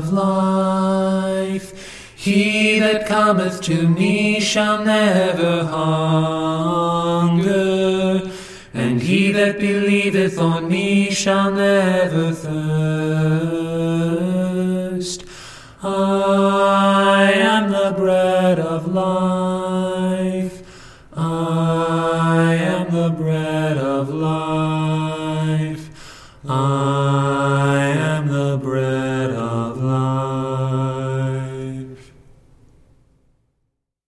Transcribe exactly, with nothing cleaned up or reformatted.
of life. He that cometh to me shall never hunger, and he that believeth on me shall never thirst. I am the bread of life. I am the bread of life. I